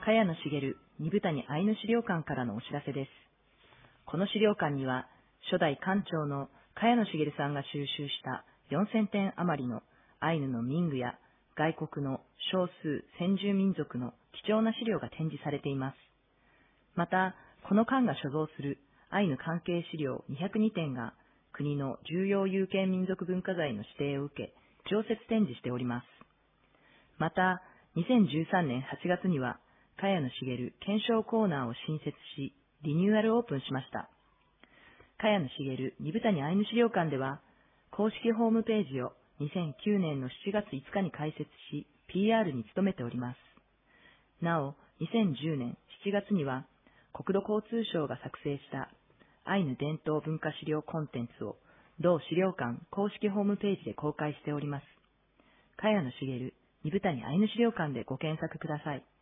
茅野茂二部谷アイヌ資料館からのお知らせです。この資料館には、初代館長の茅野茂さんが収集した4000点余りのアイヌの民具や外国の少数先住民族の貴重な資料が展示されています。また、この館が所蔵するアイヌ関係資料202点が国の重要有形民族文化財の指定を受け、常設展示しております。また、2013年8月には、茅野茂検証コーナーを新設し、リニューアルオープンしました。茅野茂二部谷アイヌ資料館では、公式ホームページを2009年の7月5日に開設し、PR に努めております。なお、2010年7月には、国土交通省が作成したアイヌ伝統文化資料コンテンツを同資料館公式ホームページで公開しております。茅野茂二部谷アイヌ資料館でご検索ください。